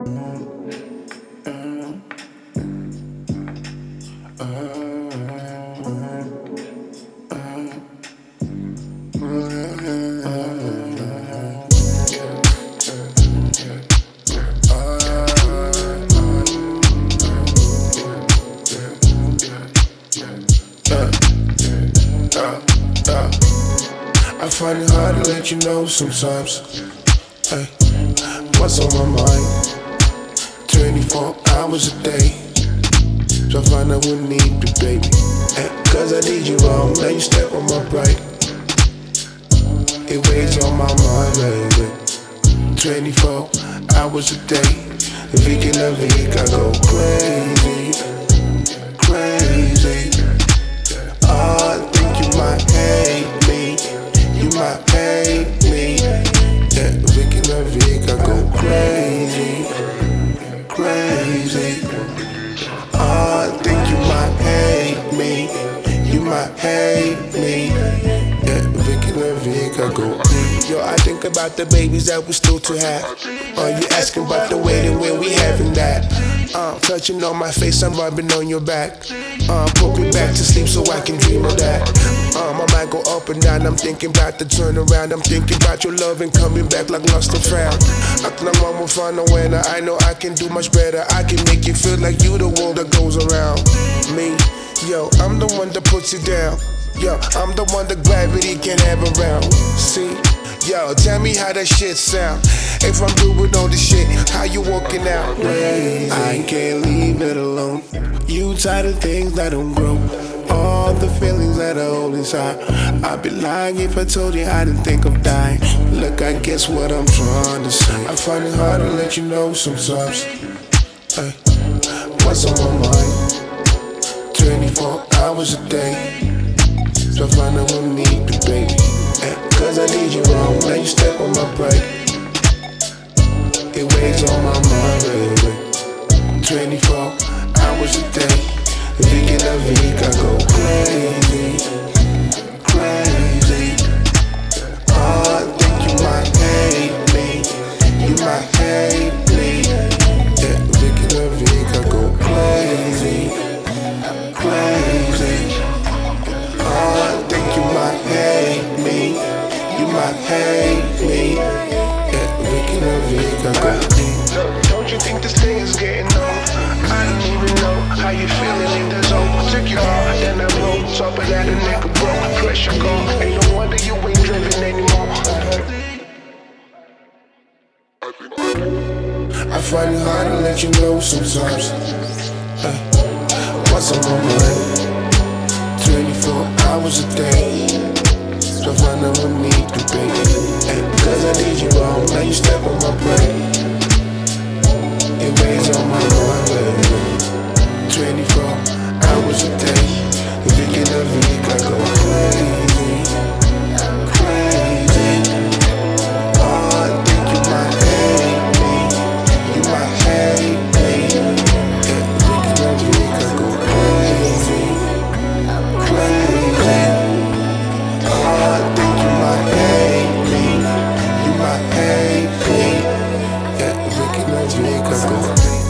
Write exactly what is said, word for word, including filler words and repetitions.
I find it hard to let you know sometimes. Hey, what's on my mind? twenty-four hours a day. So I find I wouldn't need you, baby. Hey, cause I did you wrong, now you step on my pride. It weighs on my mind, baby. twenty-four hours a day. If you can love it, I go crazy. Crazy. Oh, I think you might hate me. You might hate me. Yeah, Vicky La Vic, I go crazy. Crazy. Oh, I think you might hate me. You might hate me. Yeah, Vicky La Vic, I go crazy. Yo, I think about the babies that we still to have. Are you asking about the waiting when we having that? Uh, touching on my face, I'm rubbing on your back. Uh, put me back to sleep so I can dream of that. Uh, my mind go up and down, I'm thinking about the turnaround. I'm thinking about your love and coming back like lost and found. I think I'm almost find a winner. I know I can do much better. I can make you feel like you the world that goes around me. Yo, I'm the one that puts you down. Yo, I'm the one that gravity can have around. See? Yo, tell me how that shit sound. If I'm doing all this shit, how you walking out? Crazy. I can't leave it alone. You tired of things that don't grow. All the feelings that I hold inside. I'd be lying if I told you I didn't think of dying. Look, I guess what I'm trying to say. I find it hard to let you know sometimes. Hey, what's on my mind? twenty-four hours a day. So I find I won't need you, baby. Hey, cause I need you wrong, now you step on my pride. It weighs on my mind, baby. twenty-four hours a day. If you get a week, I go crazy. Crazy. Oh, I think you might hate me. You might hate me. Yeah, if you get a week, I go crazy. Crazy. Oh, I think you might hate me. You might hate me. Yeah, if you get a week, I go crazy. Don't you think this thing is getting old? I don't even know how you feeling in the zone. Took you hard, then I rolled. Top of that, a nigga broke. Pressure gone. Ain't no wonder you ain't driven anymore. I find it hard to let you know sometimes. Hey, what's on my mind? twenty-four hours a day. So I find I won't need you, baby. Hey, cause I need you wrong, now you step on my brain. It weighs on my mind, baby. twenty-four hours a day. If you get a week, I go crazy. Crazy. Oh, I think you might hate me. You might hate me. Yeah, if you get a week, I go crazy. Crazy. Oh, I think you might hate me. You might hate me. Yeah, if you get a week, I go crazy.